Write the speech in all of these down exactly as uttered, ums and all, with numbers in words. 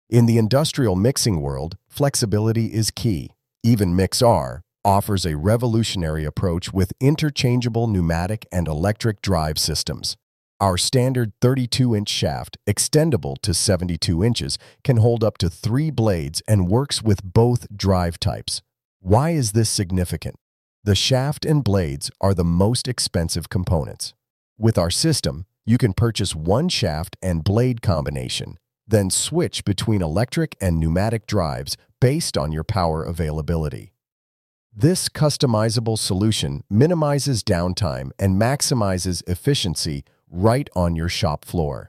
In the industrial mixing world, flexibility is key. EvenMix-R offers a revolutionary approach with interchangeable pneumatic and electric drive systems. Our standard thirty-two inch shaft, extendable to seventy-two inches, can hold up to three blades and works with both drive types. Why is this significant? The shaft and blades are the most expensive components. With our system, you can purchase one shaft and blade combination, then switch between electric and pneumatic drives based on your power availability. This customizable solution minimizes downtime and maximizes efficiency right on your shop floor.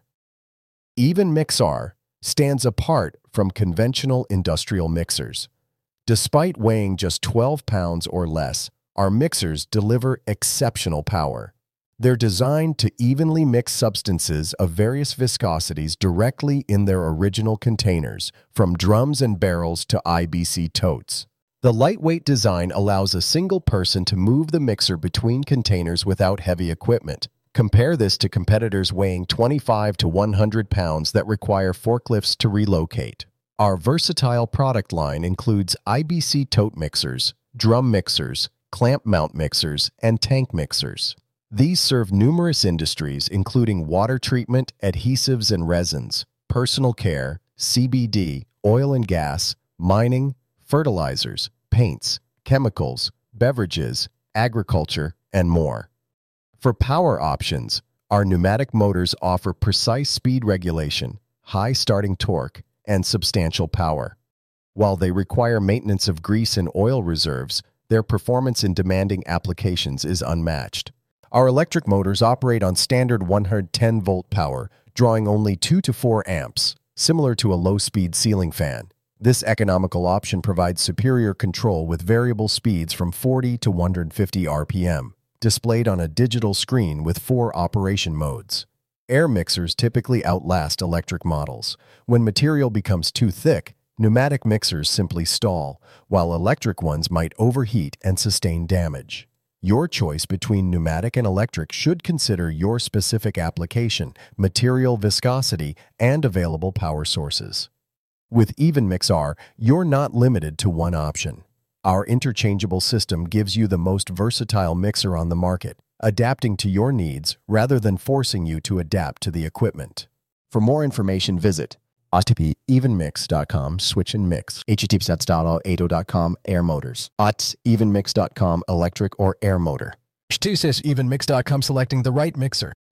EvenMix-R stands apart from conventional industrial mixers. Despite weighing just twelve pounds or less, our mixers deliver exceptional power. They're designed to evenly mix substances of various viscosities directly in their original containers, from drums and barrels to I B C totes. The lightweight design allows a single person to move the mixer between containers without heavy equipment. Compare this to competitors weighing twenty-five to one hundred pounds that require forklifts to relocate. Our versatile product line includes I B C tote mixers, drum mixers, clamp mount mixers, and tank mixers. These serve numerous industries including water treatment, adhesives and resins, personal care, C B D, oil and gas, mining, fertilizers, paints, chemicals, beverages, agriculture, and more. For power options, our pneumatic motors offer precise speed regulation, high starting torque, and substantial power. While they require maintenance of grease and oil reserves, their performance in demanding applications is unmatched. Our electric motors operate on standard one hundred ten volt power, drawing only two to four amps, similar to a low-speed ceiling fan. This economical option provides superior control with variable speeds from forty to one hundred fifty R P M, displayed on a digital screen with four operation modes. Air mixers typically outlast electric models. When material becomes too thick, pneumatic mixers simply stall, while electric ones might overheat and sustain damage. Your choice between pneumatic and electric should consider your specific application, material viscosity, and available power sources. With EvenMix-R, you're not limited to one option. Our interchangeable system gives you the most versatile mixer on the market, adapting to your needs rather than forcing you to adapt to the equipment. For more information, visit H T T P evenmix dot com switch and mix, H T T P style eight oh dot com air motors, A T S evenmix dot com electric or air motor. H two sys evenmix dot com selecting the right mixer.